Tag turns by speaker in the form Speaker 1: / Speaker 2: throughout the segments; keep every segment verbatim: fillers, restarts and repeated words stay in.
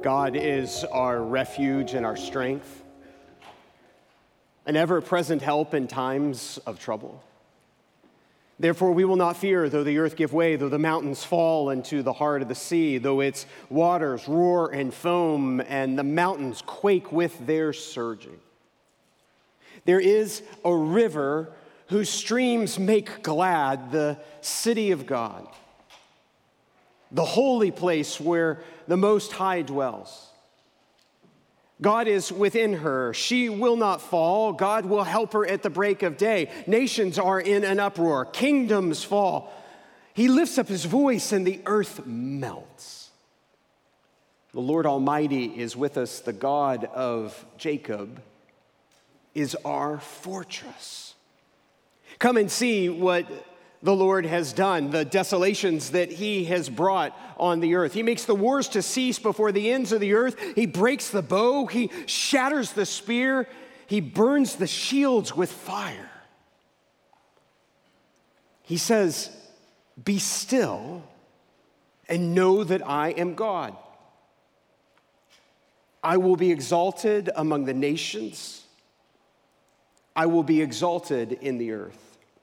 Speaker 1: God is our refuge and our strength, an ever-present help in times of trouble. Therefore we will not fear, though the earth give way, though the mountains fall into the heart of the sea, though its waters roar and foam, and the mountains quake with their surging. There is a river whose streams make glad the city of God, the holy place where the Most High dwells. God is within her. She will not fall. God will help her at the break of day. Nations are in an uproar. Kingdoms fall. He lifts up his voice and the earth melts. The Lord Almighty is with us. The God of Jacob is our fortress. Come and see what the Lord has done, the desolations that he has brought on the earth. He makes the wars to cease before the ends of the earth. He breaks the bow. He shatters the spear. He burns the shields with fire. He says, "Be still and know that I am God. I will be exalted among the nations. I will be exalted in the earth."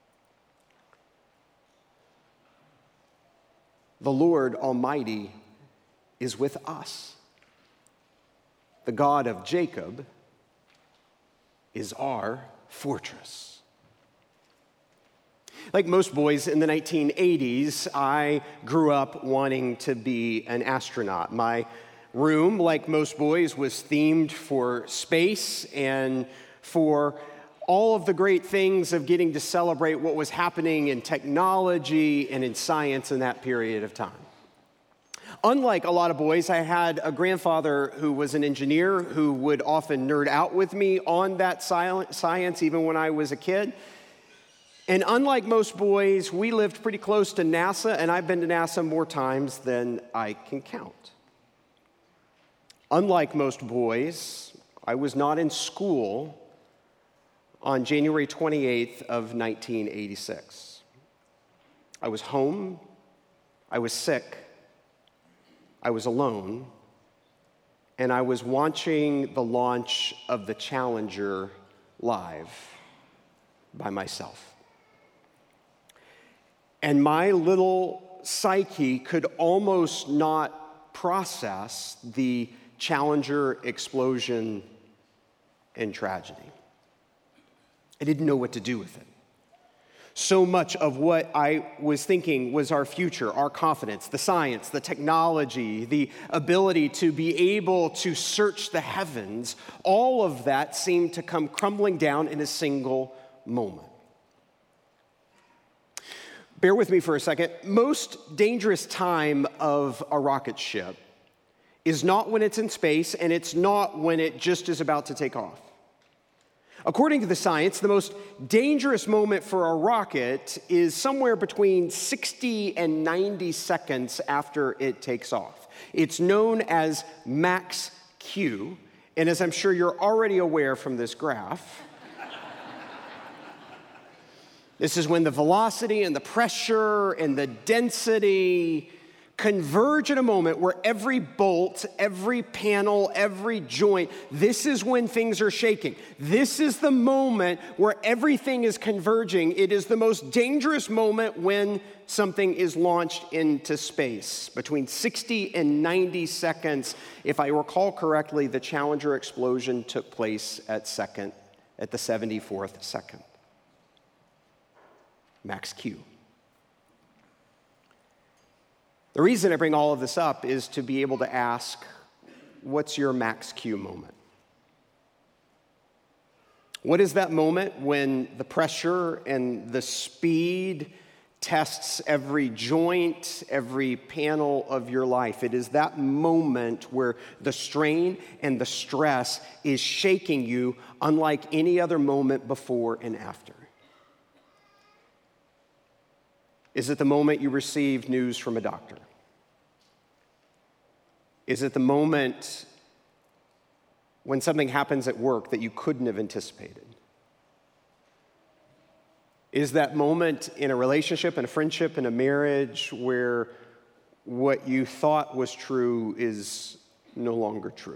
Speaker 1: The Lord Almighty is with us. The God of Jacob is our fortress. Like most boys in the nineteen eighties, I grew up wanting to be an astronaut. My room, like most boys, was themed for space and for all of the great things of getting to celebrate what was happening in technology and in science in that period of time. Unlike a lot of boys, I had a grandfather who was an engineer who would often nerd out with me on that science even when I was a kid. And unlike most boys, we lived pretty close to NASA, and I've been to NASA more times than I can count. Unlike most boys, I was not in school on January twenty-eighth of nineteen eighty-six. I was home, I was sick, I was alone, and I was watching the launch of the Challenger live by myself. And my little psyche could almost not process the Challenger explosion and tragedy. I didn't know what to do with it. So much of what I was thinking was our future, our confidence, the science, the technology, the ability to be able to search the heavens, all of that seemed to come crumbling down in a single moment. Bear with me for a second. Most dangerous time of a rocket ship is not when it's in space, and it's not when it just is about to take off. According to the science, the most dangerous moment for a rocket is somewhere between sixty and ninety seconds after it takes off. It's known as max Q, and as I'm sure you're already aware from this graph, this is when the velocity and the pressure and the density converge at a moment where every bolt, every panel, every joint, this is when things are shaking. This is the moment where everything is converging. It is the most dangerous moment when something is launched into space. Between sixty and ninety seconds, if I recall correctly, the Challenger explosion took place at second, at the seventy-fourth second. Max Q. The reason I bring all of this up is to be able to ask, what's your max Q moment? What is that moment when the pressure and the speed tests every joint, every panel of your life? It is that moment where the strain and the stress is shaking you unlike any other moment before and after. Is it the moment you receive news from a doctor? Is it the moment when something happens at work that you couldn't have anticipated? Is that moment in a relationship, in a friendship, in a marriage where what you thought was true is no longer true.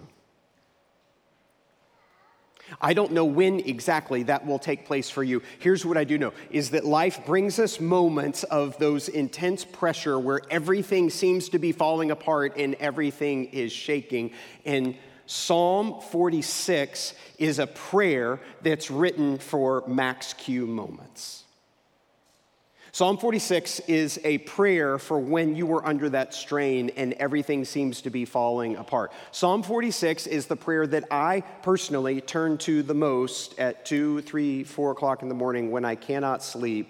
Speaker 1: I don't know when exactly that will take place for you. Here's what I do know, is that life brings us moments of those intense pressure where everything seems to be falling apart and everything is shaking. And Psalm forty-six is a prayer that's written for max Q moments. Psalm forty-six is a prayer for when you were under that strain and everything seems to be falling apart. Psalm forty-six is the prayer that I personally turn to the most at two, three, four o'clock in the morning when I cannot sleep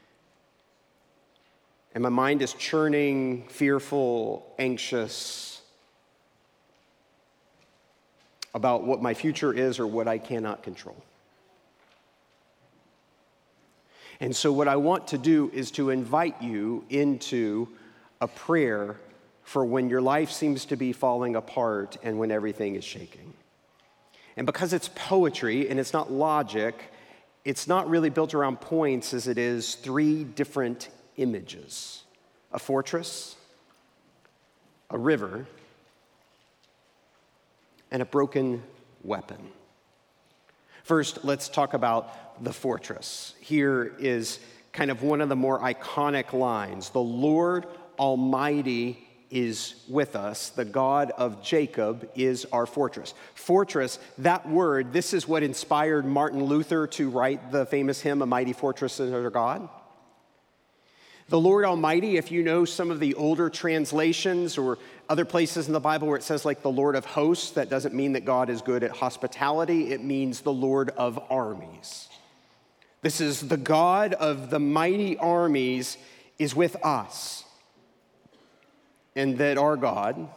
Speaker 1: and my mind is churning, fearful, anxious about what my future is or what I cannot control. And so what I want to do is to invite you into a prayer for when your life seems to be falling apart and when everything is shaking. And because it's poetry and it's not logic, it's not really built around points as it is three different images: a fortress, a river, and a broken weapon. First, let's talk about the fortress. Here is kind of one of the more iconic lines. The Lord Almighty is with us. The God of Jacob is our fortress. Fortress, that word, this is what inspired Martin Luther to write the famous hymn, A Mighty Fortress is Our God. The Lord Almighty, if you know some of the older translations or other places in the Bible where it says like the Lord of hosts, that doesn't mean that God is good at hospitality. It means the Lord of armies. This is the God of the mighty armies is with us. And that our God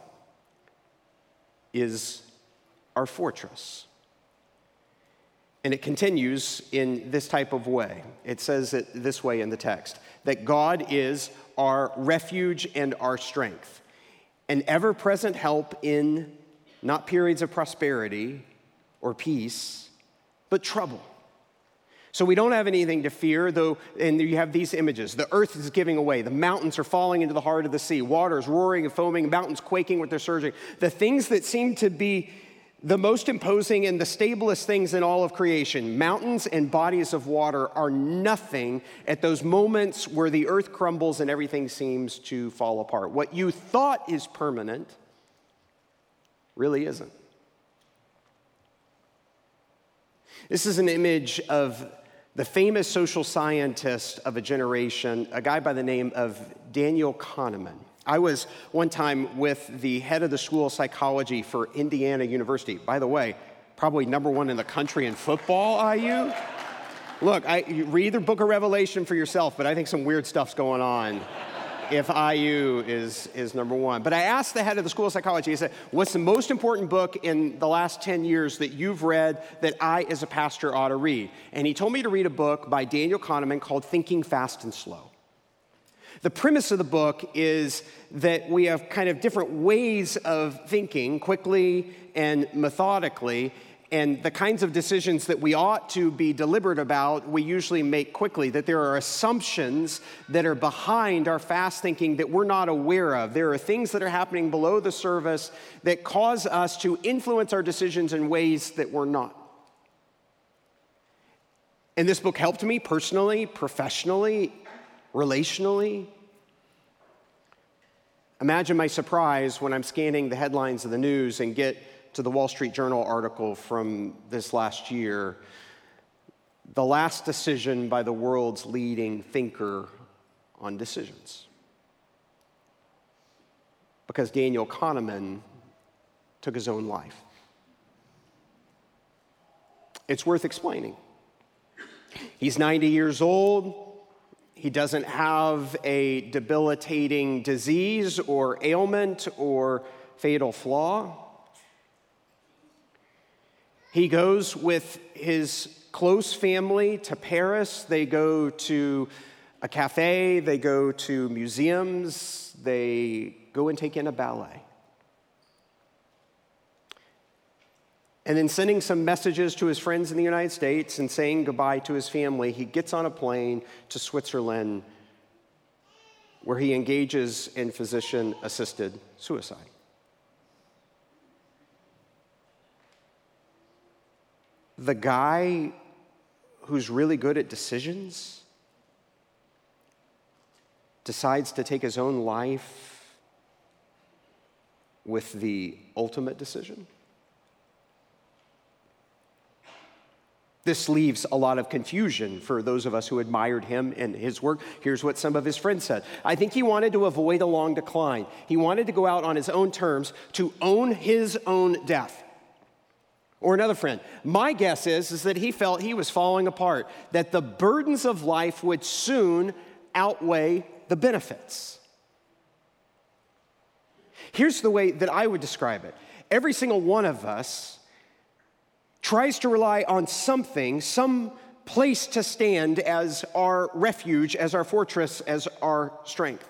Speaker 1: is our fortress. And it continues in this type of way. It says it this way in the text, that God is our refuge and our strength, an ever-present help in not periods of prosperity or peace, but trouble. So we don't have anything to fear, though, and you have these images. The earth is giving away. The mountains are falling into the heart of the sea. Waters roaring and foaming, mountains quaking with their surging. The things that seem to be the most imposing and the stablest things in all of creation, mountains and bodies of water, are nothing at those moments where the earth crumbles and everything seems to fall apart. What you thought is permanent really isn't. This is an image of the famous social scientist of a generation, a guy by the name of Daniel Kahneman. I was one time with the head of the School of Psychology for Indiana University. By the way, probably number one in the country in football, I U. Look, I, you read the book of Revelation for yourself, but I think some weird stuff's going on if I U is, is number one. But I asked the head of the School of Psychology, I said, what's the most important book in the last ten years that you've read that I, as a pastor, ought to read? And he told me to read a book by Daniel Kahneman called Thinking Fast and Slow. The premise of the book is that we have kind of different ways of thinking quickly and methodically, and the kinds of decisions that we ought to be deliberate about, we usually make quickly, that there are assumptions that are behind our fast thinking that we're not aware of. There are things that are happening below the surface that cause us to influence our decisions in ways that we're not. And this book helped me personally, professionally, relationally. Imagine my surprise when I'm scanning the headlines of the news and get to the Wall Street Journal article from this last year, the last decision by the world's leading thinker on decisions. Because Daniel Kahneman took his own life. It's worth explaining. He's ninety years old. He doesn't have a debilitating disease or ailment or fatal flaw. He goes with his close family to Paris. They go to a cafe. They go to museums. They go and take in a ballet. And then sending some messages to his friends in the United States and saying goodbye to his family, he gets on a plane to Switzerland where he engages in physician-assisted suicide. the guy who's really good at decisions decides to take his own life with the ultimate decision? This leaves a lot of confusion for those of us who admired him and his work. Here's what some of his friends said. I think he wanted to avoid a long decline. He wanted to go out on his own terms, to own his own death. Or another friend, my guess is, is that he felt he was falling apart, that the burdens of life would soon outweigh the benefits. Here's the way that I would describe it. Every single one of us tries to rely on something, some place to stand as our refuge, as our fortress, as our strength.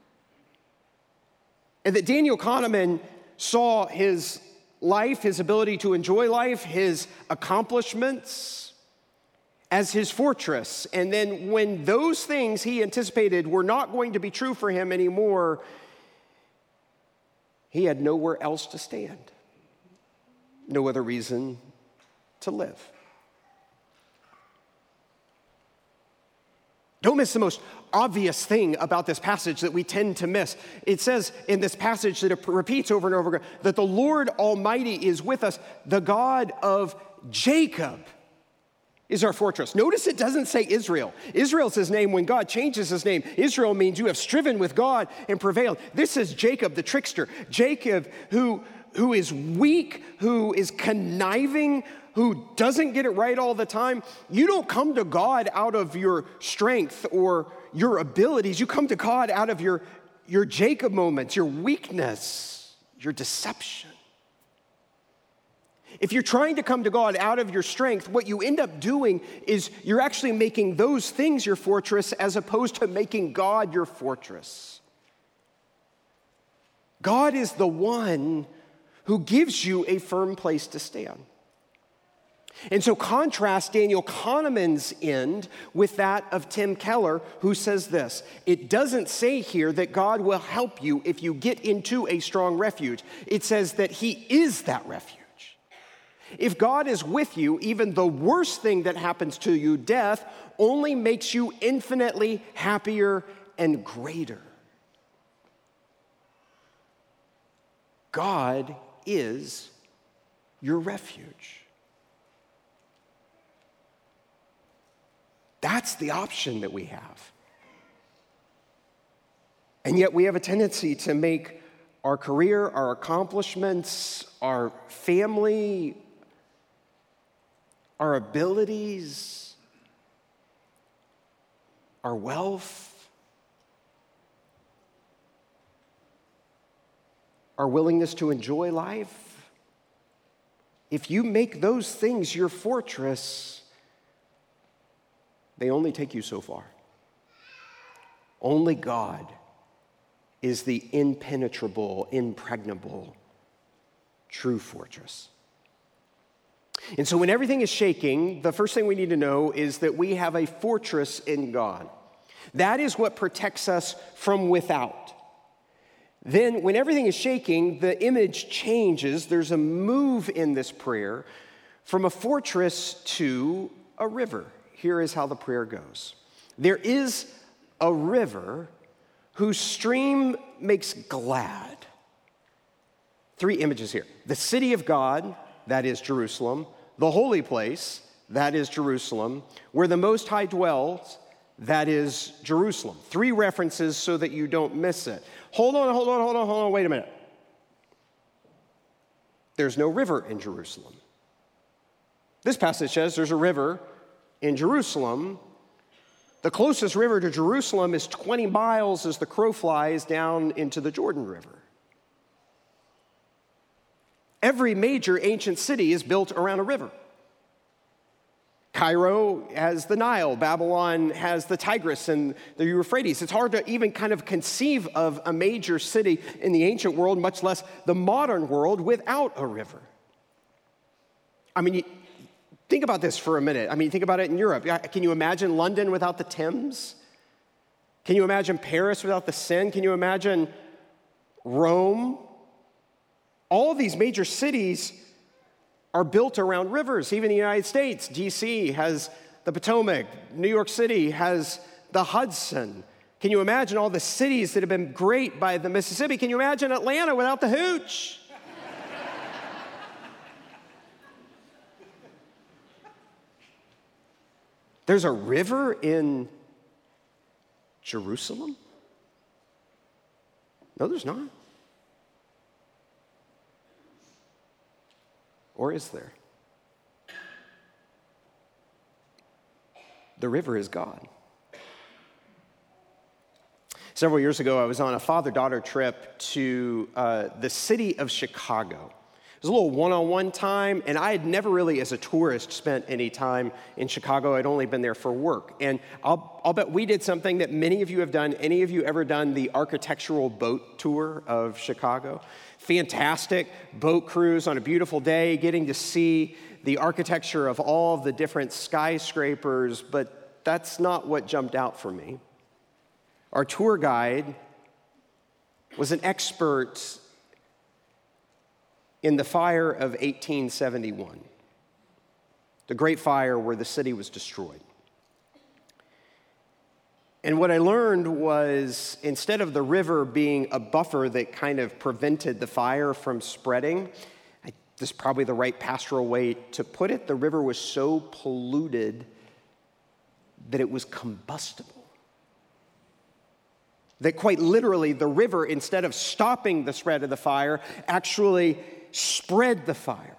Speaker 1: And that Daniel Kahneman saw his life, his ability to enjoy life, his accomplishments as his fortress. And then when those things he anticipated were not going to be true for him anymore, he had nowhere else to stand. No other reason to live. Don't miss the most obvious thing about this passage that we tend to miss. It says in this passage that it repeats over and over again that the Lord Almighty is with us. The God of Jacob is our fortress. Notice it doesn't say Israel. Israel's his name when God changes his name. Israel means you have striven with God and prevailed. This is Jacob, the trickster. Jacob, who, who is weak, who is conniving, who doesn't get it right all the time. You don't come to God out of your strength or your abilities. You come to God out of your, your Jacob moments, your weakness, your deception. If you're trying to come to God out of your strength, what you end up doing is you're actually making those things your fortress as opposed to making God your fortress. God is the one who gives you a firm place to stand. And so contrast Daniel Kahneman's end with that of Tim Keller, who says this. It doesn't say here that God will help you if you get into a strong refuge. It says that he is that refuge. If God is with you, even the worst thing that happens to you, death, only makes you infinitely happier and greater. God is your refuge. That's the option that we have. And yet we have a tendency to make our career, our accomplishments, our family, our abilities, our wealth, our willingness to enjoy life. If you make those things your fortress, they only take you so far. Only God is the impenetrable, impregnable, true fortress. And so when everything is shaking, the first thing we need to know is that we have a fortress in God. That is what protects us from without. Then when everything is shaking, the image changes. There's a move in this prayer from a fortress to a river. Here is how the prayer goes. There is a river whose stream makes glad. Three images here. The city of God, that is Jerusalem. The holy place, that is Jerusalem. Where the Most High dwells, that is Jerusalem. Three references so that you don't miss it. Hold on, hold on, hold on, hold on, wait a minute. There's no river in Jerusalem. This passage says there's a river in Jerusalem. The closest river to Jerusalem is twenty miles as the crow flies down into the Jordan River. Every major ancient city is built around a river. Cairo has the Nile. Babylon has the Tigris and the Euphrates. It's hard to even kind of conceive of a major city in the ancient world, much less the modern world, without a river. I mean, you, think about this for a minute. I mean, think about it in Europe. Can you imagine London without the Thames? Can you imagine Paris without the Seine? Can you imagine Rome? All of these major cities are built around rivers. Even the United States, D C has the Potomac. New York City has the Hudson. Can you imagine all the cities that have been great by the Mississippi? Can you imagine Atlanta without the hooch? There's a river in Jerusalem? No, there's not. Or is there? The river is God. Several years ago, I was on a father-daughter trip to uh, the city of Chicago. It was a little one-on-one time, and I had never really, as a tourist, spent any time in Chicago. I'd only been there for work. And I'll, I'll bet we did something that many of you have done. Any of you ever done the architectural boat tour of Chicago? Fantastic boat cruise on a beautiful day, getting to see the architecture of all of the different skyscrapers, but that's not what jumped out for me. Our tour guide was an expert in the fire of eighteen seventy-one, the Great Fire where the city was destroyed. And what I learned was, instead of the river being a buffer that kind of prevented the fire from spreading, I, this is probably the right pastoral way to put it, the river was so polluted that it was combustible. That quite literally, the river, instead of stopping the spread of the fire, actually spread the fire.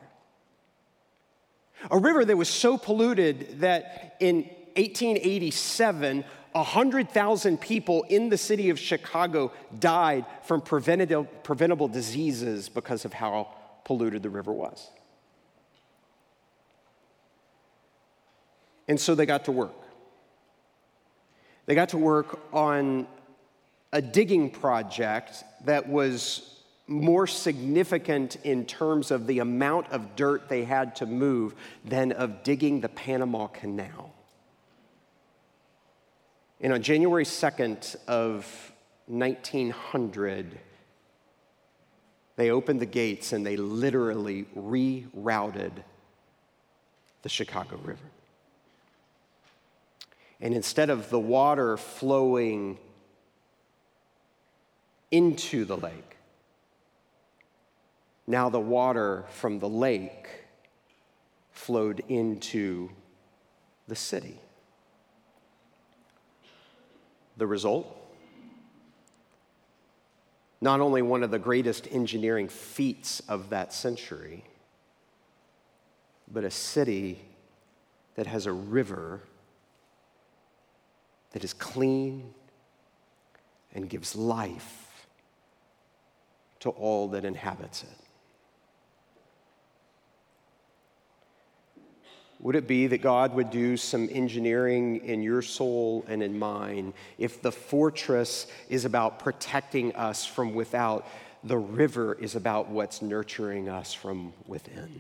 Speaker 1: A river that was so polluted that in eighteen eighty-seven, one hundred thousand people in the city of Chicago died from preventable, preventable diseases because of how polluted the river was. And so they got to work. They got to work on a digging project that was more significant in terms of the amount of dirt they had to move than of digging the Panama Canal. And on January second of nineteen hundred, they opened the gates and they literally rerouted the Chicago River. And instead of the water flowing into the lake, now the water from the lake flowed into the city. The result? Not only one of the greatest engineering feats of that century, but a city that has a river that is clean and gives life to all that inhabits it. Would it be that God would do some engineering in your soul and in mine if the fortress is about protecting us from without, the river is about what's nurturing us from within?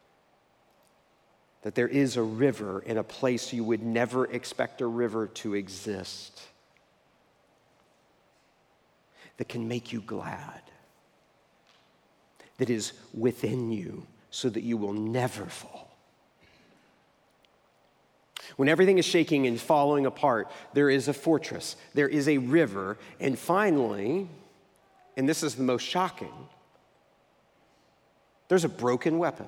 Speaker 1: That there is a river in a place you would never expect a river to exist that can make you glad, that is within you so that you will never fall. When everything is shaking and falling apart, there is a fortress, there is a river, and finally, and this is the most shocking, there's a broken weapon.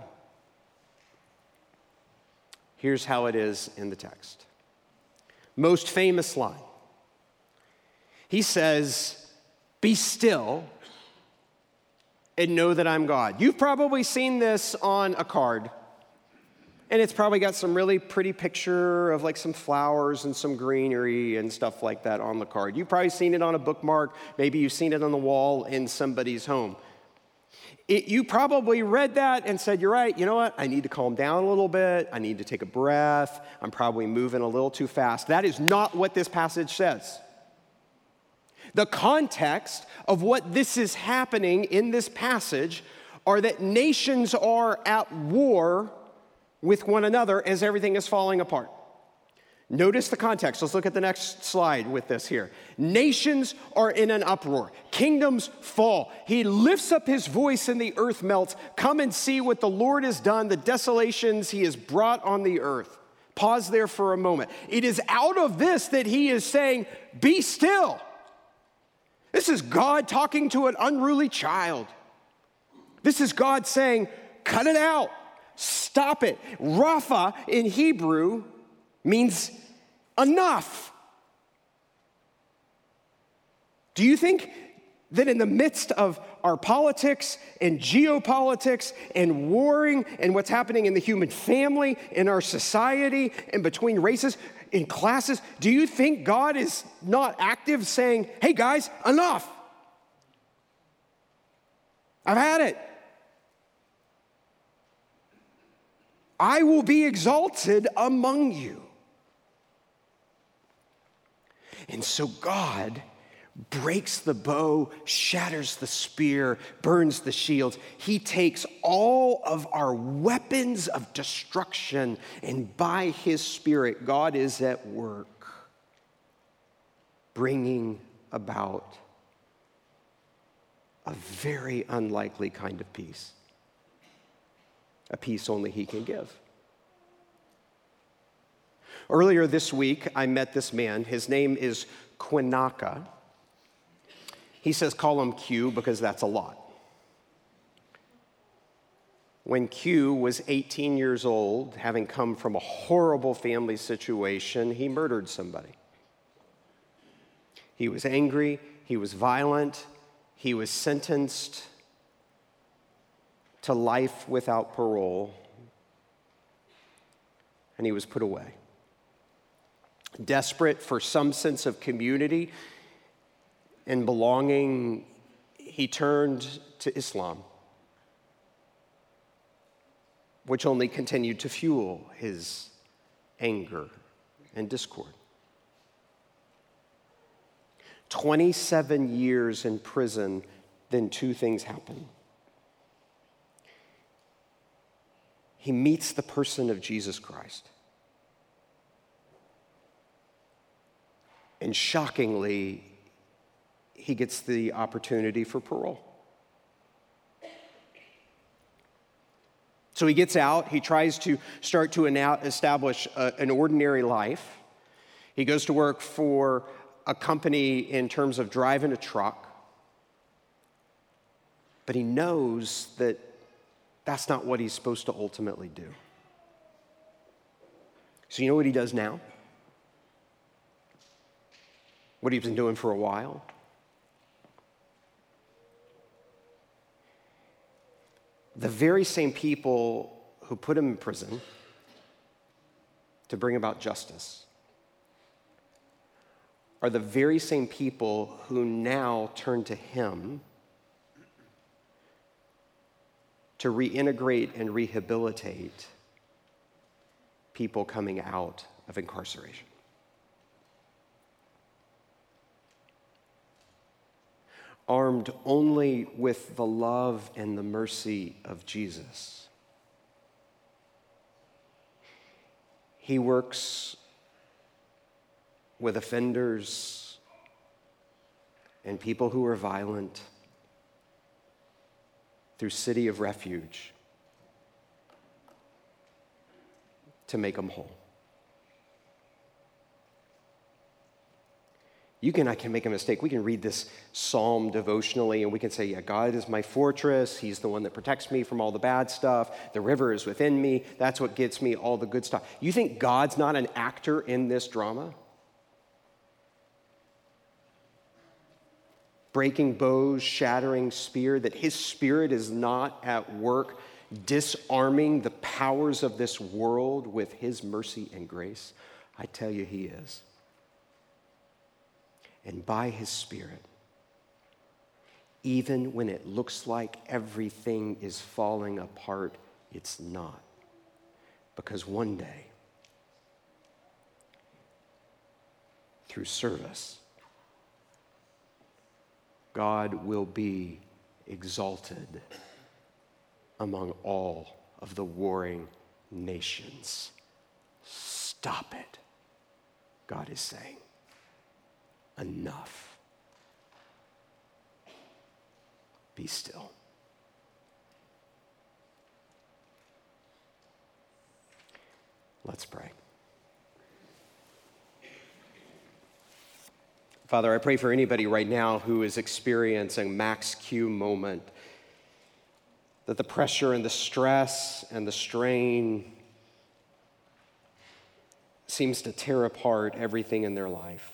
Speaker 1: Here's how it is in the text. Most famous line. He says, "Be still and know that I'm God." You've probably seen this on a card. And it's probably got some really pretty picture of like some flowers and some greenery and stuff like that on the card. You've probably seen it on a bookmark. Maybe you've seen it on the wall in somebody's home. It, you probably read that and said, you're right, you know what? I need to calm down a little bit. I need to take a breath. I'm probably moving a little too fast. That is not what this passage says. The context of what this is happening in this passage are that nations are at war with one another as everything is falling apart. Notice the context. Let's look at the next slide with this here. Nations are in an uproar. Kingdoms fall. He lifts up his voice and the earth melts. Come and see what the Lord has done, the desolations he has brought on the earth. Pause there for a moment. It is out of this that he is saying, be still. This is God talking to an unruly child. This is God saying, cut it out. Stop it. Rapha in Hebrew means enough. Do you think that in the midst of our politics and geopolitics and warring and what's happening in the human family, in our society, and between races, in classes, do you think God is not active saying, hey guys, enough. I've had it. I will be exalted among you. And so God breaks the bow, shatters the spear, burns the shields. He takes all of our weapons of destruction, and by his Spirit, God is at work bringing about a very unlikely kind of peace, a peace only he can give. Earlier this week, I met this man. His name is Quinaka. He says, call him Q because that's a lot. When Q was eighteen years old, having come from a horrible family situation, he murdered somebody. He was angry, he was violent, he was sentenced to life without parole, and he was put away. Desperate for some sense of community and belonging, he turned to Islam, which only continued to fuel his anger and discord. twenty-seven years in prison, then two things happen. He meets the person of Jesus Christ. And shockingly, he gets the opportunity for parole. So he gets out, he tries to start to establish a, an ordinary life. He goes to work for a company in terms of driving a truck. But he knows that that's not what he's supposed to ultimately do. So you know what he does now? What he's been doing for a while? The very same people who put him in prison to bring about justice are the very same people who now turn to him to reintegrate and rehabilitate people coming out of incarceration. Armed only with the love and the mercy of Jesus, he works with offenders and people who are violent through City of Refuge to make them whole. You can, I can make a mistake. We can read this psalm devotionally and we can say, yeah, God is my fortress. He's the one that protects me from all the bad stuff. The river is within me. That's what gets me all the good stuff. You think God's not an actor in this drama? Breaking bows, shattering spear, that his Spirit is not at work disarming the powers of this world with his mercy and grace? I tell you, he is. And by his Spirit, even when it looks like everything is falling apart, it's not. Because one day, through service, God will be exalted among all of the warring nations. Stop it. God is saying, enough. Be still. Let's pray. Father, I pray for anybody right now who is experiencing Max Q moment, that the pressure and the stress and the strain seems to tear apart everything in their life.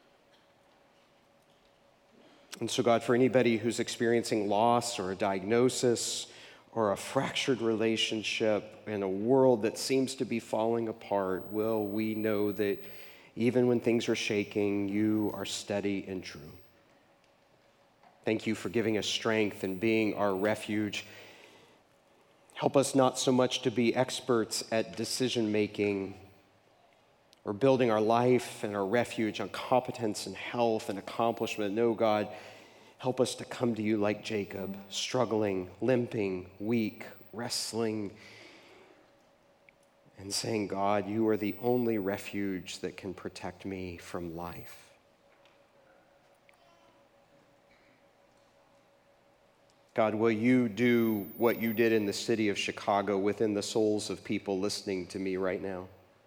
Speaker 1: And so, God, for anybody who's experiencing loss or a diagnosis or a fractured relationship in a world that seems to be falling apart, will we know that even when things are shaking, you are steady and true. Thank you for giving us strength and being our refuge. Help us not so much to be experts at decision-making or building our life and our refuge on competence and health and accomplishment. No, God, help us to come to you like Jacob, struggling, limping, weak, wrestling, and saying, God, you are the only refuge that can protect me from life. God, will you do what you did in the city of Chicago within the souls of people listening to me right now?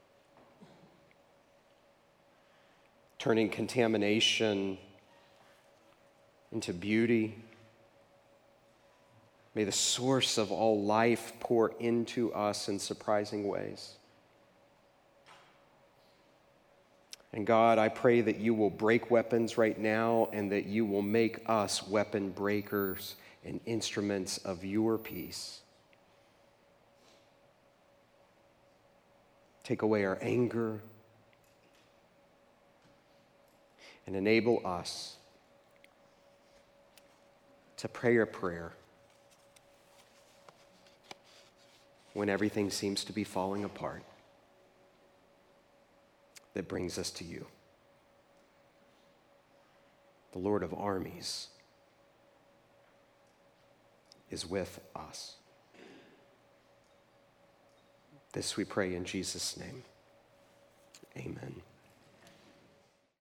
Speaker 1: Turning contamination into beauty. May the source of all life pour into us in surprising ways. And God, I pray that you will break weapons right now and that you will make us weapon breakers and instruments of your peace. Take away our anger and enable us to pray a prayer when everything seems to be falling apart that brings us to you. The Lord of armies is with us. This we pray in Jesus' name. Amen.